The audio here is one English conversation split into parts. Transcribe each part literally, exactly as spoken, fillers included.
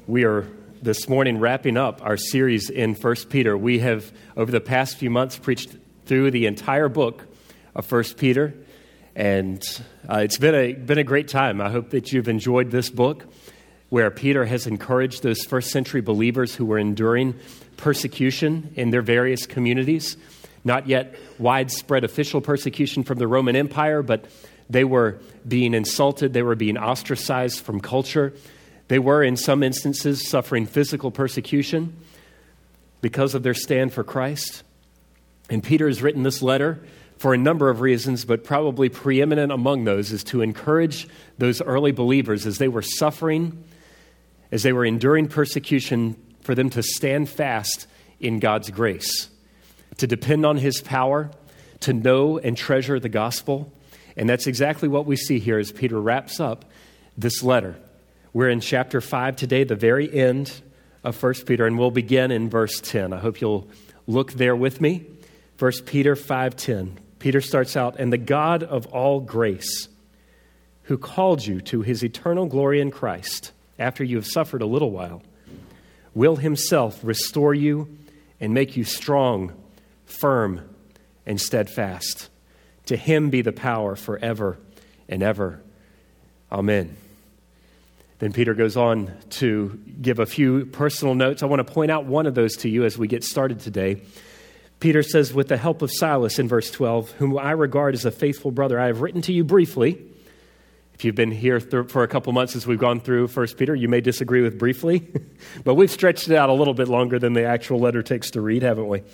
We are this morning wrapping up our series in First Peter. We have, over the past few months, preached through the entire book of First Peter, and uh, it's been a been a great time. I hope that you've enjoyed this book, where Peter has encouraged those first century believers who were enduring persecution in their various communities. Not yet widespread official persecution from the Roman Empire, but they were being insulted, they were being ostracized from culture. They were, in some instances, suffering physical persecution because of their stand for Christ. And Peter has written this letter for a number of reasons, but probably preeminent among those is to encourage those early believers as they were suffering, as they were enduring persecution, for them to stand fast in God's grace, to depend on His power, to know and treasure the gospel. And that's exactly what we see here as Peter wraps up this letter. We're in chapter five today, the very end of First Peter, and we'll begin in verse ten. I hope you'll look there with me. First Peter five ten. Peter starts out, "And the God of all grace, who called you to His eternal glory in Christ, after you have suffered a little while, will Himself restore you and make you strong, firm, and steadfast. To Him be the power forever and ever. Amen." Then Peter goes on to give a few personal notes. I want to point out one of those to you as we get started today. Peter says, "With the help of Silas," in verse twelve, "whom I regard as a faithful brother, I have written to you briefly." If you've been here th- for a couple months as we've gone through First Peter, you may disagree with briefly, but we've stretched it out a little bit longer than the actual letter takes to read, haven't we?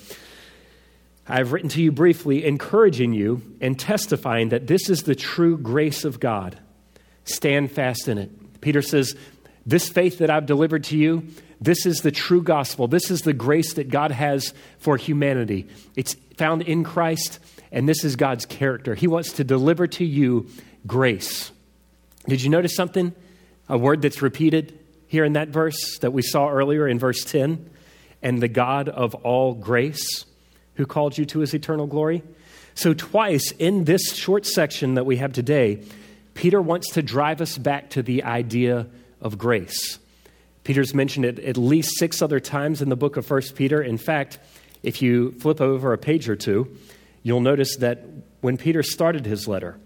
"I have written to you briefly, encouraging you and testifying that this is the true grace of God. Stand fast in it." Peter says, this faith that I've delivered to you, this is the true gospel. This is the grace that God has for humanity. It's found in Christ, and this is God's character. He wants to deliver to you grace. Did you notice something? A word that's repeated here in that verse that we saw earlier in verse ten. "And the God of all grace, who called you to His eternal glory." So twice in this short section that we have today, Peter wants to drive us back to the idea of grace. Peter's mentioned it at least six other times in the book of First Peter. In fact, if you flip over a page or two, you'll notice that when Peter started his letter,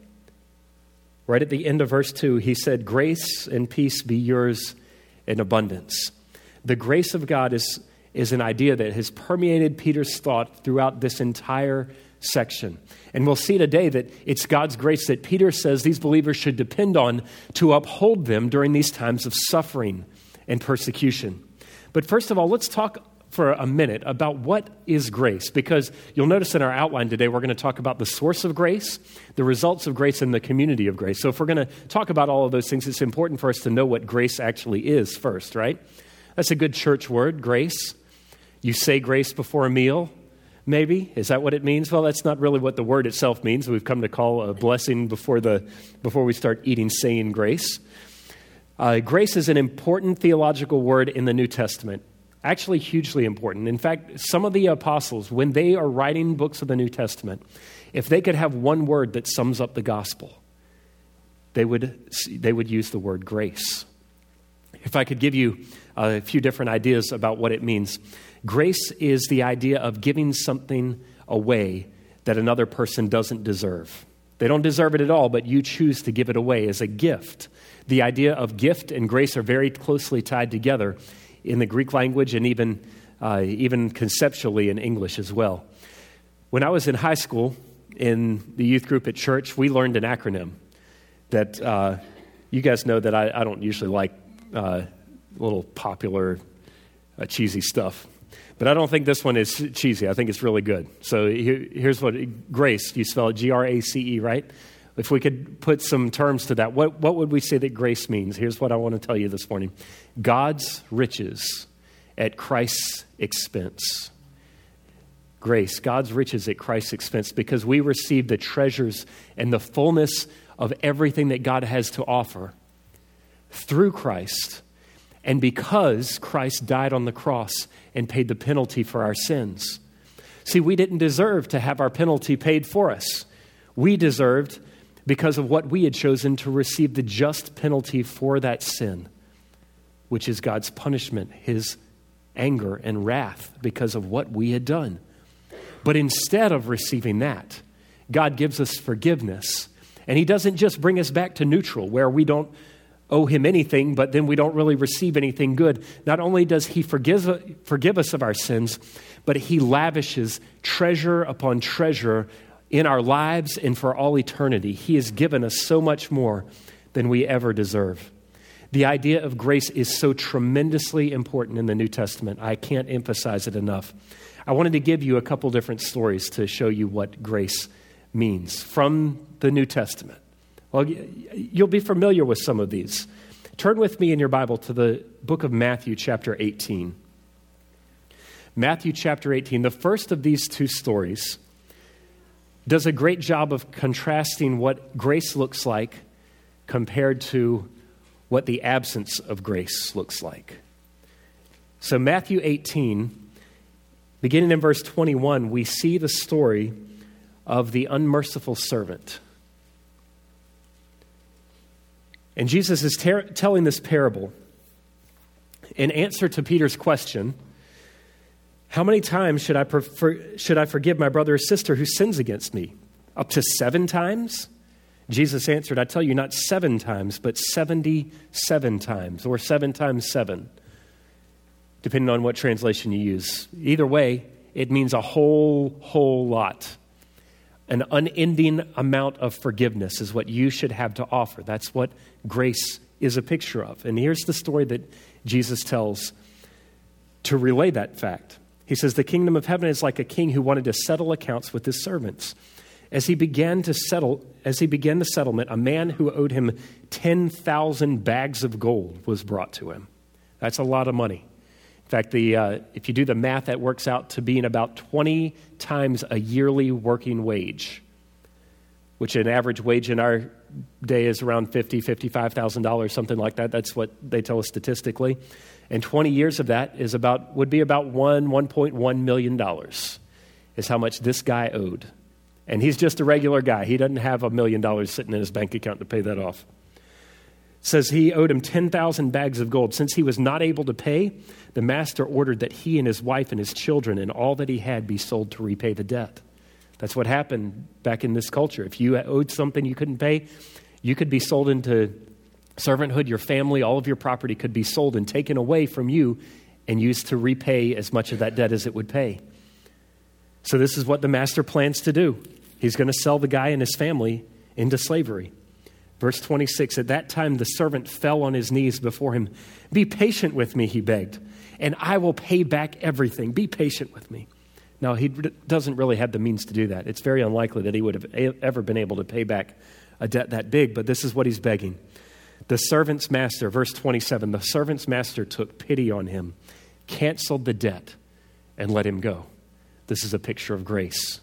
right at the end of verse two, he said, "Grace and peace be yours in abundance." The grace of God is, is an idea that has permeated Peter's thought throughout this entire section. And we'll see today that it's God's grace that Peter says these believers should depend on to uphold them during these times of suffering and persecution. But first of all, let's talk for a minute about what is grace, because you'll notice in our outline today, we're going to talk about the source of grace, the results of grace, and the community of grace. So if we're going to talk about all of those things, it's important for us to know what grace actually is first, right? That's a good church word, grace. You say grace before a meal, maybe. Is that what it means? Well, that's not really what the word itself means. We've come to call a blessing before the before we start eating, saying grace. Uh, grace is an important theological word in the New Testament. Actually, hugely important. In fact, some of the apostles, when they are writing books of the New Testament, if they could have one word that sums up the gospel, they would they would use the word grace. If I could give you a few different ideas about what it means. Grace is the idea of giving something away that another person doesn't deserve. They don't deserve it at all, but you choose to give it away as a gift. The idea of gift and grace are very closely tied together in the Greek language and even, uh, even conceptually in English as well. When I was in high school, in the youth group at church, we learned an acronym that uh, you guys know that I, I don't usually like uh, little popular, uh, cheesy stuff. But I don't think this one is cheesy. I think it's really good. So here, here's what, grace, you spell it G R A C E, right? If we could put some terms to that, what, what would we say that grace means? Here's what I want to tell you this morning. God's riches at Christ's expense. Grace, God's riches at Christ's expense, because we receive the treasures and the fullness of everything that God has to offer through Christ. And because Christ died on the cross and paid the penalty for our sins. See, we didn't deserve to have our penalty paid for us. We deserved, because of what we had chosen, to receive the just penalty for that sin. which is God's punishment, his anger and wrath because of what we had done. But instead of receiving that, God gives us forgiveness. And he doesn't just bring us back to neutral where we don't owe him anything, but then we don't really receive anything good. Not only does he forgive, forgive us of our sins, but he lavishes treasure upon treasure in our lives and for all eternity. He has given us so much more than we ever deserve. The idea of grace is so tremendously important in the New Testament. I can't emphasize it enough. I wanted to give you a couple different stories to show you what grace means from the New Testament. Well, you'll be familiar with some of these. Turn with me in your Bible to the book of Matthew, chapter eighteen. Matthew, chapter eighteen, the first of these two stories does a great job of contrasting what grace looks like compared to what the absence of grace looks like. So Matthew eighteen, beginning in verse twenty-one, we see the story of the unmerciful servant. And Jesus is ter- telling this parable in answer to Peter's question, how many times should I, prefer, should I forgive my brother or sister who sins against me? Up to seven times? Jesus answered, I tell you, not seven times, but seventy-seven times, or seven times seven, depending on what translation you use. Either way, it means a whole, whole lot. An unending amount of forgiveness is what you should have to offer. That's what grace is a picture of. And here's the story that Jesus tells to relay that fact. He says, the kingdom of heaven is like a king who wanted to settle accounts with his servants. As he began to settle, as he began the settlement, a man who owed him ten thousand bags of gold was brought to him. That's a lot of money. In fact, the uh, if you do the math, that works out to being about twenty times a yearly working wage, which an average wage in our day is around fifty thousand dollars, fifty-five thousand dollars, something like that. That's what they tell us statistically. And twenty years of that is about would be about one, one point one million dollars is how much this guy owed. And he's just a regular guy. He doesn't have a million dollars sitting in his bank account to pay that off. It says he owed him ten thousand bags of gold. Since he was not able to pay, the master ordered that he and his wife and his children and all that he had be sold to repay the debt. That's what happened back in this culture. If you owed something you couldn't pay, you could be sold into servanthood. Your family, all of your property could be sold and taken away from you and used to repay as much of that debt as it would pay. So this is what the master plans to do. He's going to sell the guy and his family into slavery. Verse twenty-six, at that time the servant fell on his knees before him. Be patient with me, he begged, and I will pay back everything. Be patient with me. Now, he doesn't really have the means to do that. It's very unlikely that he would have ever been able to pay back a debt that big, but this is what he's begging. The servant's master, verse twenty-seven, the servant's master took pity on him, canceled the debt, and let him go. This is a picture of grace.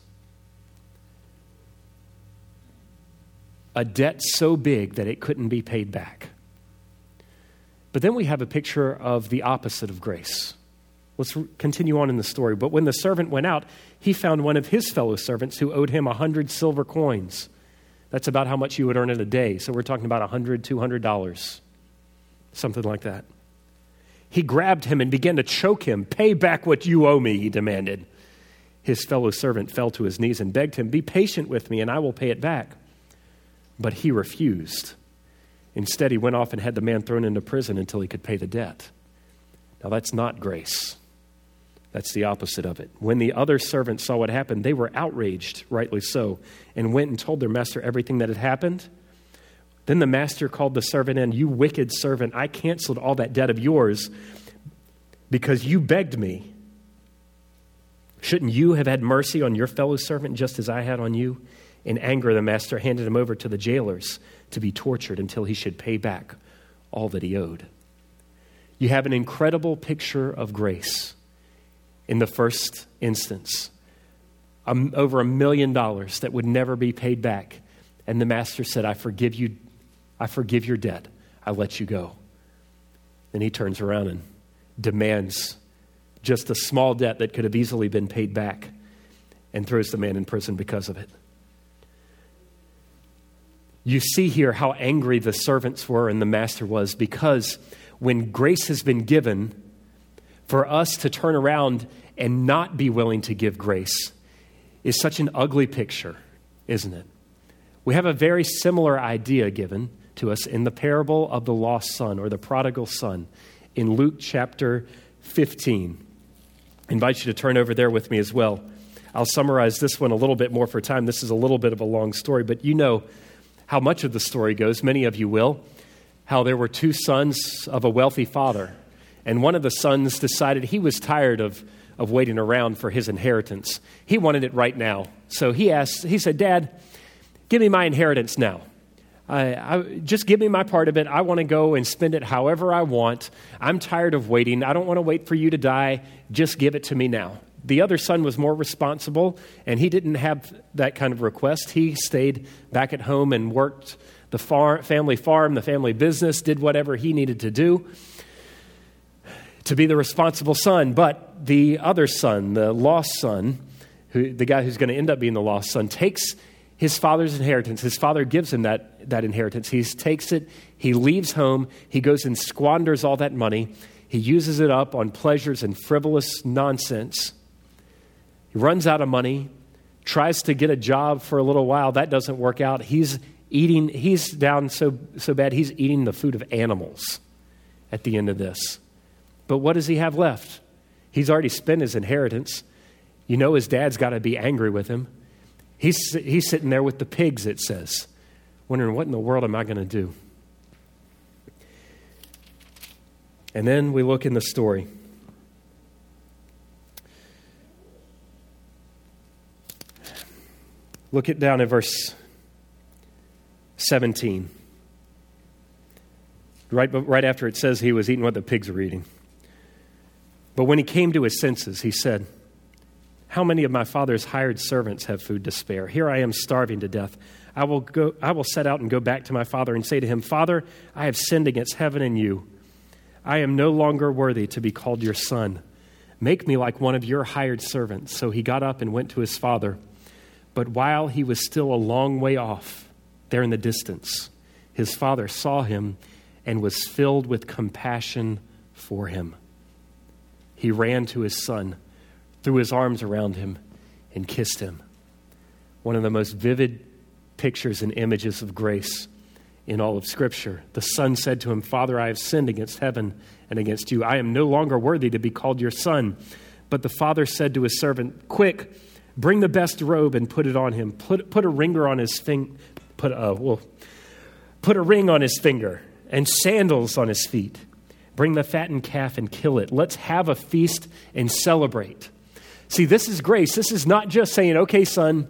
A debt so big that it couldn't be paid back. But then we have a picture of the opposite of grace. Let's continue on in the story. But when the servant went out, he found one of his fellow servants who owed him a hundred silver coins. That's about how much you would earn in a day. So we're talking about a hundred, two hundred dollars, something like that. He grabbed him and began to choke him. Pay back what you owe me, he demanded. His fellow servant fell to his knees and begged him, be patient with me and I will pay it back. But he refused. Instead, he went off and had the man thrown into prison until he could pay the debt. Now, that's not grace. That's the opposite of it. When the other servants saw what happened, they were outraged, rightly so, and went and told their master everything that had happened. Then the master called the servant in. You wicked servant, I canceled all that debt of yours because you begged me. Shouldn't you have had mercy on your fellow servant just as I had on you? In anger, the master handed him over to the jailers to be tortured until he should pay back all that he owed. You have an incredible picture of grace in the first instance. Um, over a million dollars that would never be paid back. And the master said, I forgive you. I forgive your debt. I let you go. Then he turns around and demands just a small debt that could have easily been paid back and throws the man in prison because of it. You see here how angry the servants were and the master was, because when grace has been given, for us to turn around and not be willing to give grace is such an ugly picture, isn't it? We have a very similar idea given to us in the parable of the lost son or the prodigal son in Luke chapter fifteen. I invite you to turn over there with me as well. I'll summarize this one a little bit more for time. This is a little bit of a long story, but you know how much of the story goes. Many of you will. How there were two sons of a wealthy father, and one of the sons decided he was tired of, of waiting around for his inheritance. He wanted it right now. So he asked, he said, "Dad, give me my inheritance now. I, I, just give me my part of it. I want to go and spend it however I want. I'm tired of waiting. I don't want to wait for you to die. Just give it to me now." The other son was more responsible, and he didn't have that kind of request. He stayed back at home and worked the far, family farm, the family business, did whatever he needed to do to be the responsible son. But the other son, the lost son, who, the guy who's going to end up being the lost son, takes his father's inheritance. His father gives him that, that inheritance. He takes it, he leaves home, he goes and squanders all that money. He uses it up on pleasures and frivolous nonsense. He runs out of money, tries to get a job for a little while. That doesn't work out. He's eating, he's down so, so bad, he's eating the food of animals at the end of this. But what does he have left? He's already spent his inheritance. You know his dad's got to be angry with him. He's, he's sitting there with the pigs, it says, wondering, what in the world am I going to do? And then we look in the story. Look it down at verse seventeen. Right, right after it says he was eating what the pigs were eating. But when he came to his senses, he said, "How many of my father's hired servants have food to spare? Here I am starving to death. I will go. I will set out and go back to my father and say to him, 'Father, I have sinned against heaven and you. I am no longer worthy to be called your son. Make me like one of your hired servants.' So he got up and went to his father. But while he was still a long way off, there in the distance, his father saw him and was filled with compassion for him. He ran to his son, threw his arms around him, and kissed him." One of the most vivid pictures and images of grace in all of Scripture. The son said to him, "Father, I have sinned against heaven and against you. I am no longer worthy to be called your son." But the father said to his servant, "Quick, bring the best robe and put it on him. Put put a ringer on his finger. Put uh, well, put a ring on his finger and sandals on his feet. Bring the fattened calf and kill it. Let's have a feast and celebrate." See, this is grace. This is not just saying, "Okay, son,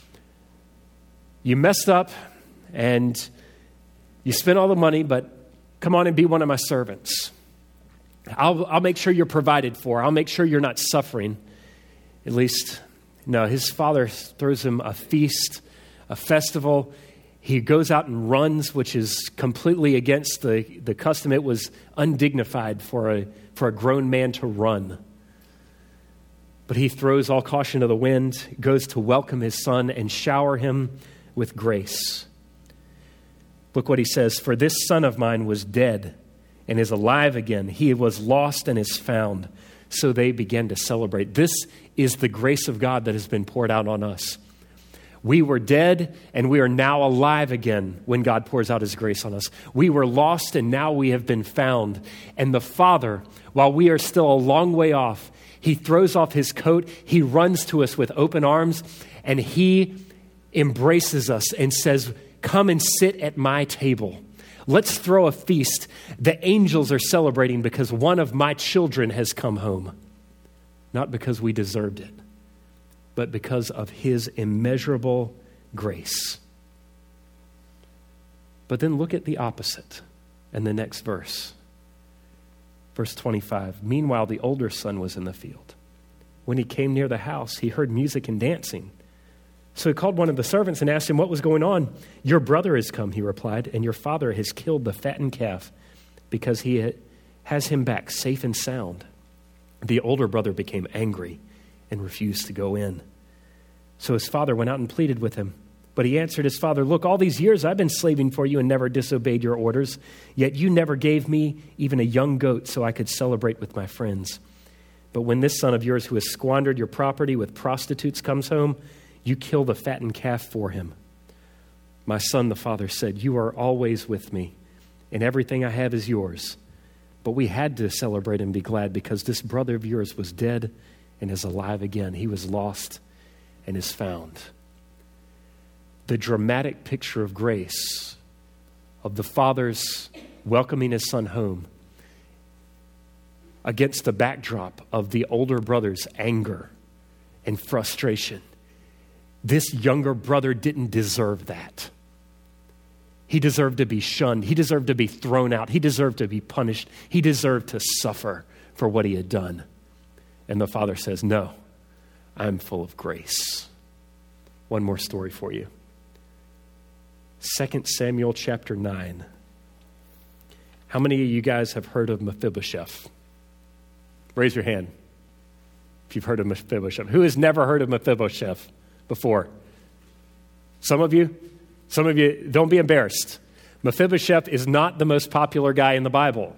you messed up and you spent all the money, but come on and be one of my servants. I'll, I'll make sure you're provided for. I'll make sure you're not suffering." At least, no, his father throws him a feast, a festival. He goes out and runs, which is completely against the, the custom. It was undignified for a, for a grown man to run. But he throws all caution to the wind, goes to welcome his son and shower him with grace. Look what he says, "For this son of mine was dead and is alive again. He was lost and is found." So they began to celebrate. This is the grace of God that has been poured out on us. We were dead and we are now alive again when God pours out his grace on us. We were lost and now we have been found. And the Father, while we are still a long way off, he throws off his coat, he runs to us with open arms, and he embraces us and says, "Come and sit at my table. Let's throw a feast. The angels are celebrating because one of my children has come home." Not because we deserved it, but because of his immeasurable grace. But then look at the opposite in the next verse. Verse twenty-five, "Meanwhile, the older son was in the field. When he came near the house, he heard music and dancing. So he called one of the servants and asked him what was going on. 'Your brother has come,' he replied, 'and your father has killed the fattened calf because he has him back safe and sound.' The older brother became angry and refused to go in. So his father went out and pleaded with him. But he answered his father, look, all these years I've been slaving for you and never disobeyed your orders, yet you never gave me even a young goat so I could celebrate with my friends. But when this son of yours who has squandered your property with prostitutes comes home, you kill the fattened calf for him. My son, the father said, you are always with me, and everything I have is yours. But we had to celebrate and be glad because this brother of yours was dead and is alive again. He was lost and is found. The dramatic picture of grace, of the father's welcoming his son home, against the backdrop of the older brother's anger and frustration. This younger brother didn't deserve that. He deserved to be shunned. He deserved to be thrown out. He deserved to be punished. He deserved to suffer for what he had done. And the father says, no, I'm full of grace. One more story for you. Second Samuel chapter nine. How many of you guys have heard of Mephibosheth? Raise your hand if you've heard of Mephibosheth. Who has never heard of Mephibosheth before? Some of you? Some of you, don't be embarrassed. Mephibosheth is not the most popular guy in the Bible.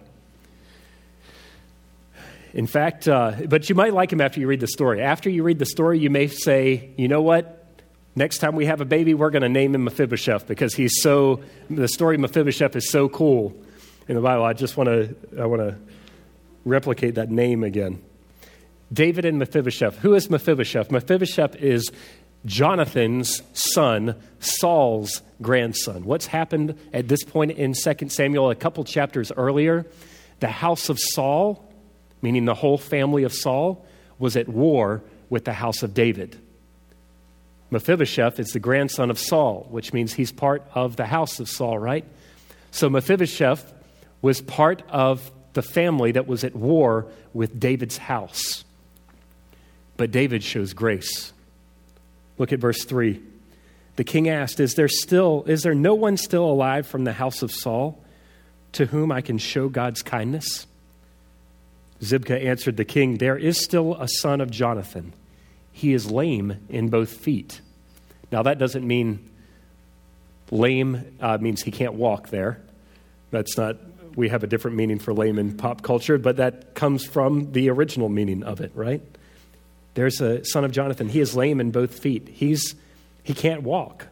In fact, uh, but you might like him after you read the story. After you read the story, you may say, you know what? Next time we have a baby, we're going to name him Mephibosheth because he's so, the story of Mephibosheth is so cool in the Bible. I just want to, I want to replicate that name again. David and Mephibosheth. Who is Mephibosheth? Mephibosheth is Jonathan's son, Saul's grandson. What's happened at this point in Second Samuel, a couple chapters earlier, the house of Saul, meaning the whole family of Saul, was at war with the house of David. Mephibosheth is the grandson of Saul, which means he's part of the house of Saul, right? So Mephibosheth was part of the family that was at war with David's house. But David shows grace. Look at verse three. The king asked, is there still, is there no one still alive from the house of Saul to whom I can show God's kindness? Ziba answered the king, there is still a son of Jonathan. He is lame in both feet. Now that doesn't mean lame uh, means he can't walk there. That's not, we have a different meaning for lame in pop culture, but that comes from the original meaning of it, right? There's a son of Jonathan. He is lame in both feet. He's, he can't walk.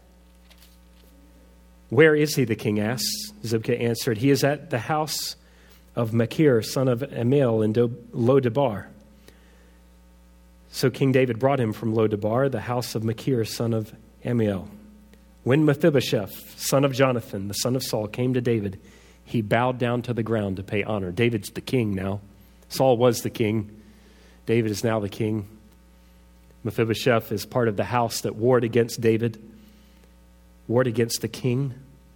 Where is he, the king asked. Ziba answered, he is at the house of Machir, son of Amiel in Do- Lo-debar. So King David brought him from Lo-debar, the house of Machir, son of Amiel. When Mephibosheth, son of Jonathan, the son of Saul, came to David, he bowed down to the ground to pay honor. David's the king now. Saul was the king. David is now the king. Mephibosheth is part of the house that warred against David, warred against the king.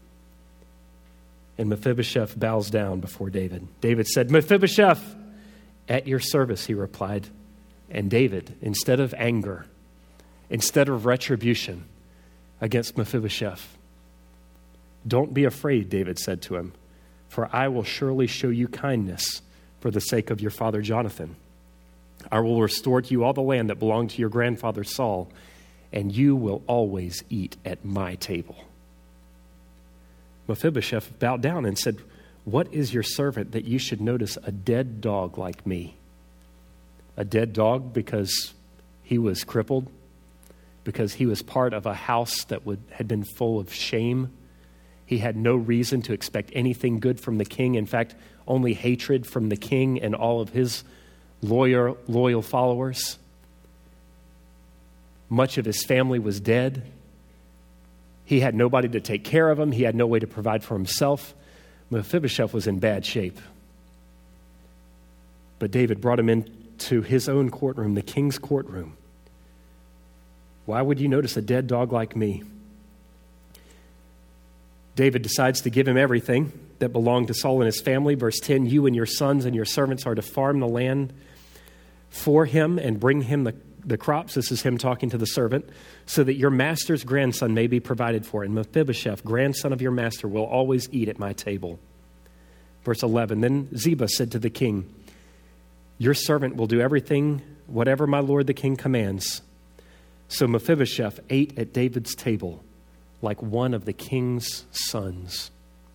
And Mephibosheth bows down before David. David said, Mephibosheth, at your service, he replied. And David, instead of anger, instead of retribution against Mephibosheth, don't be afraid, David said to him, for I will surely show you kindness for the sake of your father Jonathan. I will restore to you all the land that belonged to your grandfather Saul, and you will always eat at my table. Mephibosheth bowed down and said, what is your servant that you should notice a dead dog like me? A dead dog because he was crippled, because he was part of a house that would, had been full of shame. He had no reason to expect anything good from the king. In fact, only hatred from the king and all of his loyal, loyal followers. Much of his family was dead. He had nobody to take care of him. He had no way to provide for himself. Mephibosheth was in bad shape. But David brought him into his own courtroom, the king's courtroom. Why would you notice a dead dog like me? David decides to give him everything that belonged to Saul and his family. Verse ten, you and your sons and your servants are to farm the land for him and bring him the, the crops. This is him talking to the servant, so that your master's grandson may be provided for. And Mephibosheth, grandson of your master, will always eat at my table. Verse eleven, then Ziba said to the king, your servant will do everything, whatever my lord the king commands. So Mephibosheth ate at David's table like one of the king's sons.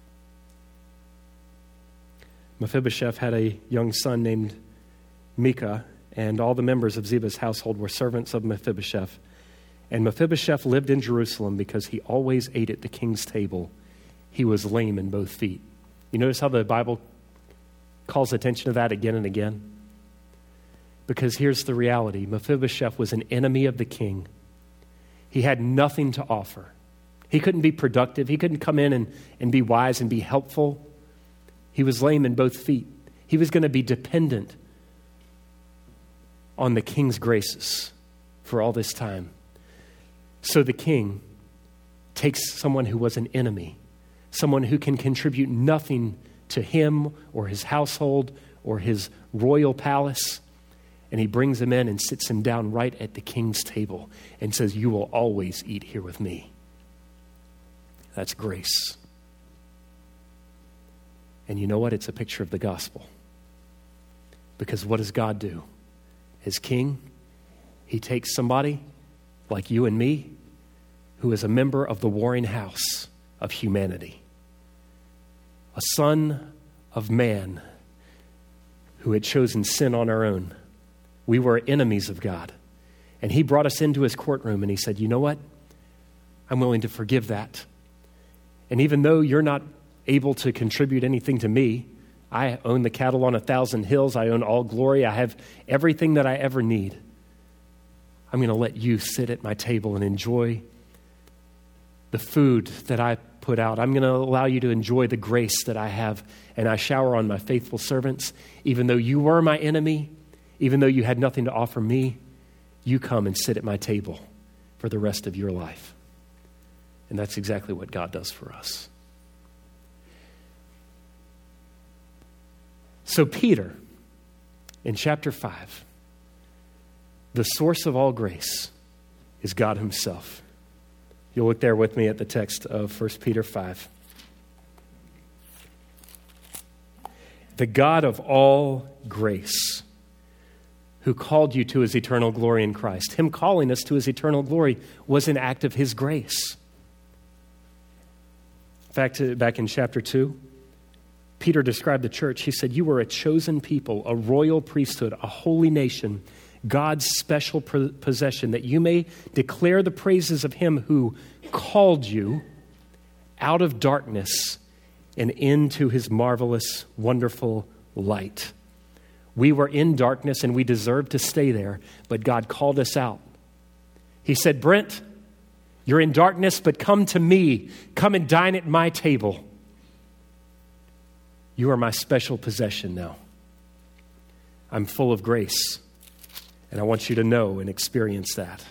Mephibosheth had a young son named Micah, and all the members of Ziba's household were servants of Mephibosheth. And Mephibosheth lived in Jerusalem because he always ate at the king's table. He was lame in both feet. You notice how the Bible calls attention to that again and again? Because here's the reality. Mephibosheth was an enemy of the king. He had nothing to offer. He couldn't be productive. He couldn't come in and, and be wise and be helpful. He was lame in both feet. He was going to be dependent on the king's graces for all this time. So the king takes someone who was an enemy, someone who can contribute nothing to him or his household or his royal palace, and he brings him in and sits him down right at the king's table and says, "You will always eat here with me." That's grace. And you know what? It's a picture of the gospel. Because what does God do? As king, he takes somebody like you and me who is a member of the warring house of humanity, a son of man who had chosen sin on our own. We were enemies of God. And he brought us into his courtroom and he said, "You know what? I'm willing to forgive that. And even though you're not able to contribute anything to me, I own the cattle on a thousand hills. I own all glory. I have everything that I ever need. I'm going to let you sit at my table and enjoy the food that I put out. I'm going to allow you to enjoy the grace that I have, and I shower on my faithful servants. Even though you were my enemy, even though you had nothing to offer me, you come and sit at my table for the rest of your life." And that's exactly what God does for us. So Peter, in chapter five, the source of all grace is God himself. You'll look there with me at the text of First Peter five. The God of all grace, who called you to his eternal glory in Christ. Him calling us to his eternal glory was an act of his grace. In fact, back in chapter two, Peter described the church. He said, "You were a chosen people, a royal priesthood, a holy nation, God's special possession, that you may declare the praises of him who called you out of darkness and into his marvelous, wonderful light." We were in darkness and we deserved to stay there, but God called us out. He said, "Brent, you're in darkness, but come to me. Come and dine at my table. You are my special possession now. I'm full of grace, and I want you to know and experience that."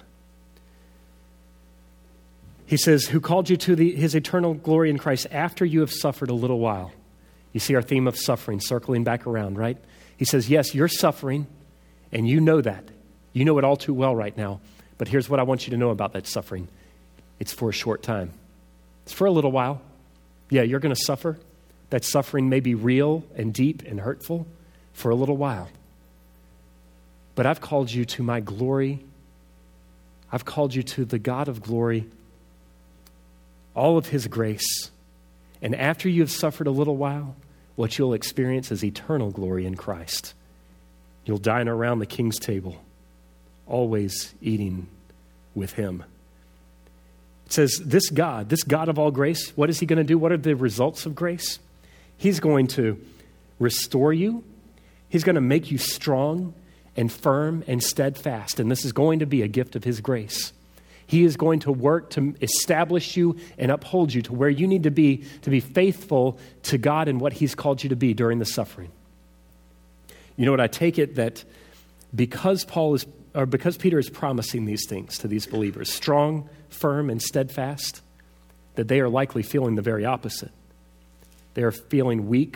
He says, "Who called you to the, his eternal glory in Christ after you have suffered a little while." You see our theme of suffering circling back around, right? He says, yes, you're suffering, and you know that. You know it all too well right now. But here's what I want you to know about that suffering. It's for a short time. It's for a little while. Yeah, you're going to suffer. That suffering may be real and deep and hurtful for a little while. But I've called you to my glory. I've called you to the God of glory, all of his grace. And after you have suffered a little while, what you'll experience is eternal glory in Christ. You'll dine around the king's table, always eating with him. It says, this God, this God of all grace, what is he going to do? What are the results of grace? He's going to restore you. He's going to make you strong and firm and steadfast. And this is going to be a gift of his grace. He is going to work to establish you and uphold you to where you need to be to be faithful to God and what he's called you to be during the suffering. You know what? I take it that because Paul is, or because Peter is promising these things to these believers, strong, firm, and steadfast, that they are likely feeling the very opposite. They are feeling weak.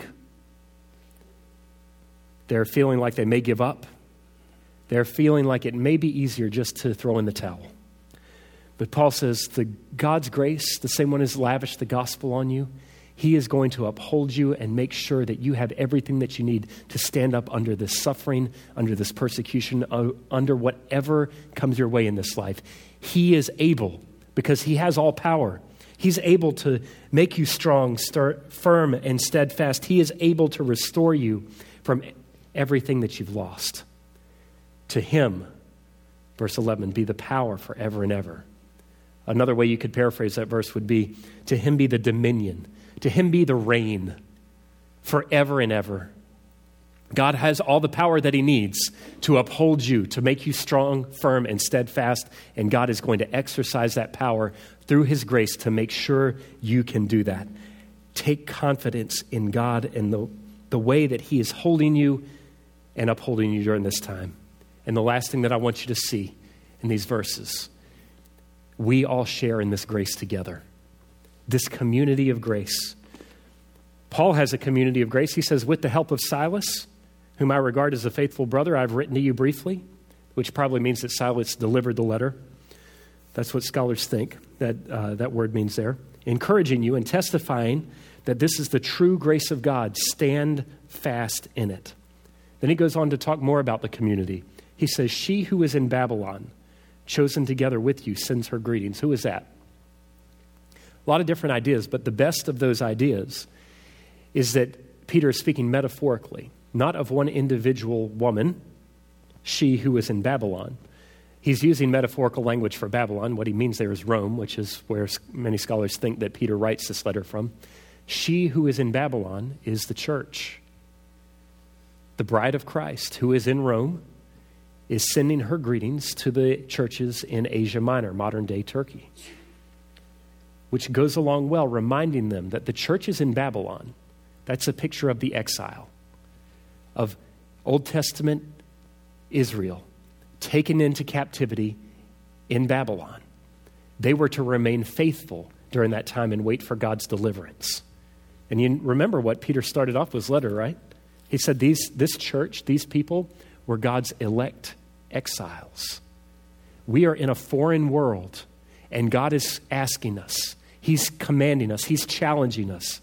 They're feeling like they may give up. They're feeling like it may be easier just to throw in the towel. But Paul says, the God's grace, the same one who's lavished the gospel on you, he is going to uphold you and make sure that you have everything that you need to stand up under this suffering, under this persecution, uh, under whatever comes your way in this life. He is able, because he has all power, He's able to make you strong, start firm, and steadfast. He is able to restore you from everything that you've lost. To him, verse eleven, be the power forever and ever. Another way you could paraphrase that verse would be, to him be the dominion, to him be the reign forever and ever. God has all the power that he needs to uphold you, to make you strong, firm, and steadfast, and God is going to exercise that power through his grace to make sure you can do that. Take confidence in God and the, the way that he is holding you and upholding you during this time. And the last thing that I want you to see in these verses, we all share in this grace together, this community of grace. Paul has a community of grace. He says, with the help of Silas, whom I regard as a faithful brother, I've written to you briefly, which probably means that Silas delivered the letter. That's what scholars think that uh, that word means there. Encouraging you and testifying that this is the true grace of God. Stand fast in it. Then he goes on to talk more about the community. He says, she who is in Babylon, chosen together with you, sends her greetings. Who is that? A lot of different ideas, but the best of those ideas is that Peter is speaking metaphorically, not of one individual woman, she who is in Babylon. He's using metaphorical language for Babylon. What he means there is Rome, which is where many scholars think that Peter writes this letter from. She who is in Babylon is the church. The bride of Christ, who is in Rome, is sending her greetings to the churches in Asia Minor, modern-day Turkey, which goes along well, reminding them that the churches in Babylon, that's a picture of the exile, of Old Testament Israel taken into captivity in Babylon. They were to remain faithful during that time and wait for God's deliverance. And you remember what Peter started off with his letter, right? He said these, this church, these people, were God's elect exiles. We are in a foreign world, and God is asking us, he's commanding us, he's challenging us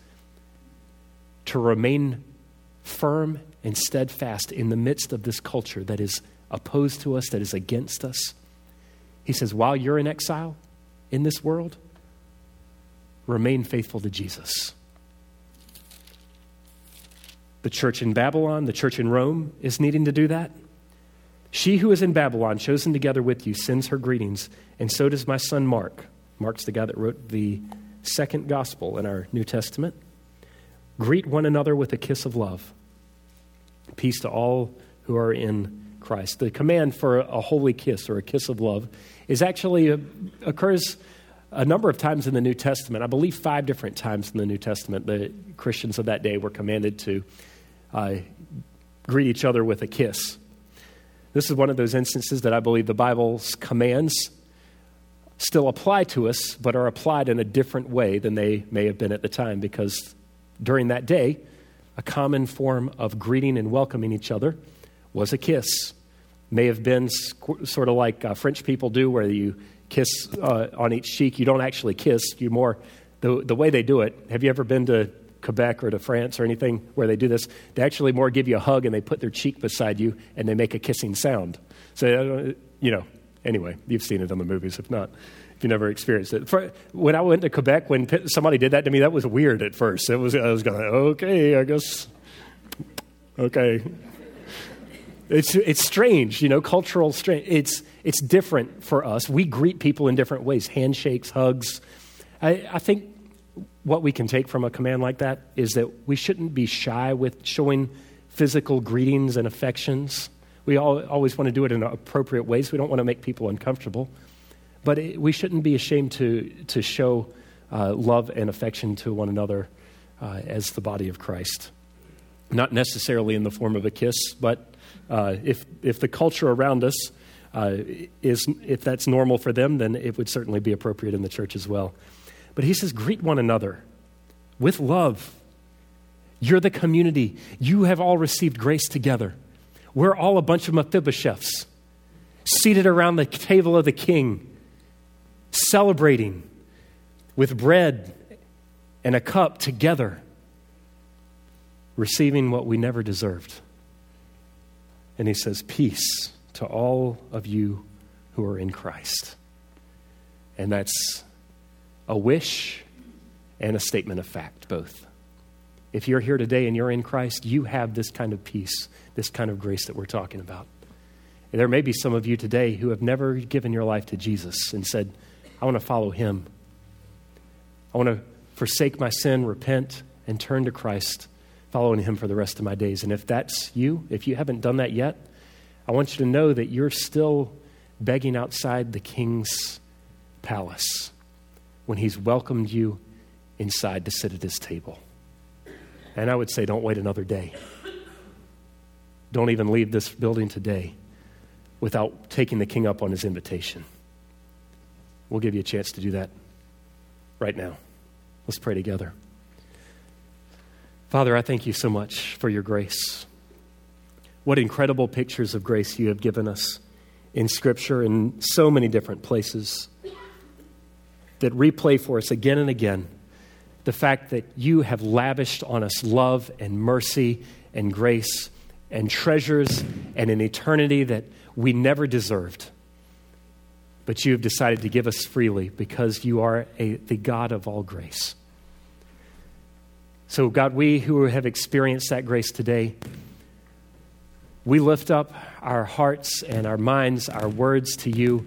to remain firm and steadfast in the midst of this culture that is opposed to us, that is against us. He says, while you're in exile in this world, remain faithful to Jesus. The church in Babylon, the church in Rome is needing to do that. She who is in Babylon, chosen together with you, sends her greetings, and so does my son Mark. Mark's the guy that wrote the second gospel in our New Testament. Greet one another with a kiss of love. Peace to all who are in Christ. The command for a holy kiss or a kiss of love is actually a, occurs a number of times in the New Testament. I believe five different times in the New Testament the Christians of that day were commanded to uh, greet each other with a kiss. This is one of those instances that I believe the Bible's commands still apply to us, but are applied in a different way than they may have been at the time, because during that day, a common form of greeting and welcoming each other was a kiss. May have been squ- sort of like uh, French people do, where you kiss uh, on each cheek. You don't actually kiss. You more, the, the way they do it, have you ever been to Quebec or to France or anything where they do this? They actually more give you a hug and they put their cheek beside you and they make a kissing sound. So, uh, you know, anyway, you've seen it in the movies. If not, if you never experienced it. For, when I went to Quebec, when somebody did that to me, that was weird at first. It was, I was going, okay, I guess, okay. It's it's strange, you know, cultural strange. It's it's different for us. We greet people in different ways, handshakes, hugs. I, I think what we can take from a command like that is that we shouldn't be shy with showing physical greetings and affections. We all, always want to do it in appropriate ways. We don't want to make people uncomfortable. But it, we shouldn't be ashamed to, to show uh, love and affection to one another uh, as the body of Christ. Not necessarily in the form of a kiss, but uh, if if the culture around us uh, is, if that's normal for them, then it would certainly be appropriate in the church as well. But he says, greet one another with love. You're the community. You have all received grace together. We're all a bunch of Mephibosheths seated around the table of the king, celebrating with bread and a cup together, receiving what we never deserved. And he says, peace to all of you who are in Christ. And that's a wish and a statement of fact, both. If you're here today and you're in Christ, you have this kind of peace, this kind of grace that we're talking about. And there may be some of you today who have never given your life to Jesus and said, I want to follow him. I want to forsake my sin, repent, and turn to Christ, following him for the rest of my days. And if that's you, if you haven't done that yet, I want you to know that you're still begging outside the King's palace when he's welcomed you inside to sit at his table. And I would say, don't wait another day. Don't even leave this building today without taking the King up on his invitation. We'll give you a chance to do that right now. Let's pray together. Father, I thank you so much for your grace. What incredible pictures of grace you have given us in Scripture in so many different places that replay for us again and again the fact that you have lavished on us love and mercy and grace and treasures and an eternity that we never deserved. But you have decided to give us freely because you are a, the God of all grace. So God, we who have experienced that grace today, we lift up our hearts and our minds, our words to you.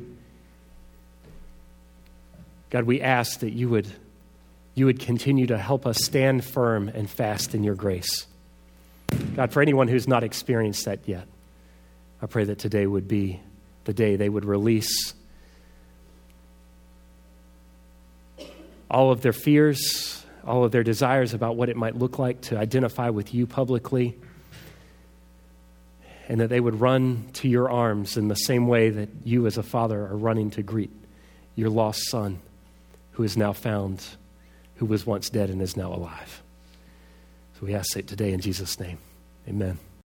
God, we ask that you would, you would continue to help us stand firm and fast in your grace. God, for anyone who's not experienced that yet, I pray that today would be the day they would release all of their fears, all of their desires about what it might look like to identify with you publicly, and that they would run to your arms in the same way that you as a father are running to greet your lost son who is now found, who was once dead and is now alive. So we ask it today in Jesus' name. Amen.